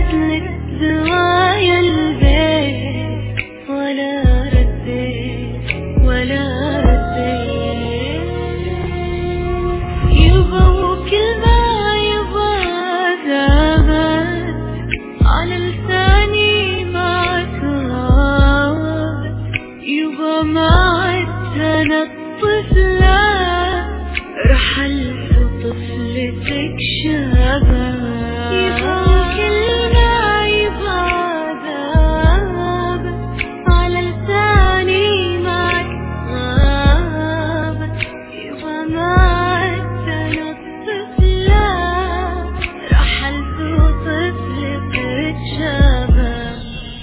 لك دوايا البيت ولا رديت يبا وكل ما يبا ثابت على لساني معك غابت يبا ما عدت أنا الطفلة رحلت وطفلتك شابت يبا وكل ما يبا ثابت على لساني معك غابت يبا ما عدت أنا الطفلة رحلت وطفلتك شابت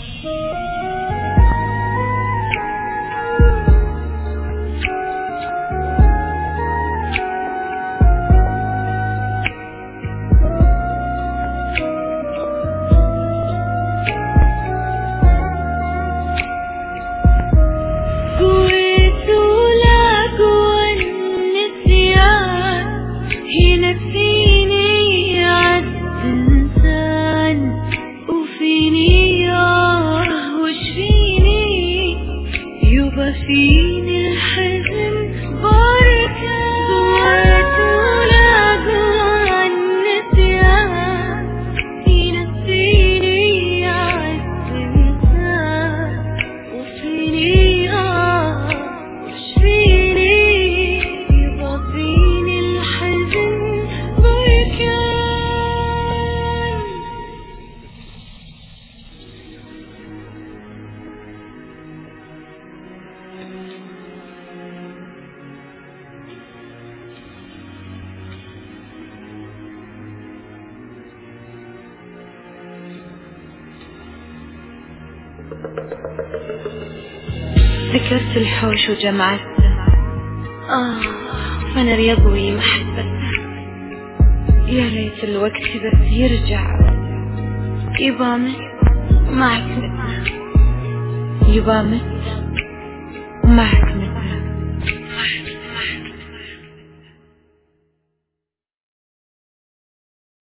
قويت ولا قوى النسيان ينسيني عد إنسان وفيني وش فيني يبا فيني الحزن بركان قويت ولا قوى النسيان ينسيني عد إنسان وفيني وش فيني يبا فيني الحزن بركان ذكرت الحوش وجمعته فانا يضوي محبته يا ريت الوقت بس يرجع يبا مت معك مت يبا مت معك مت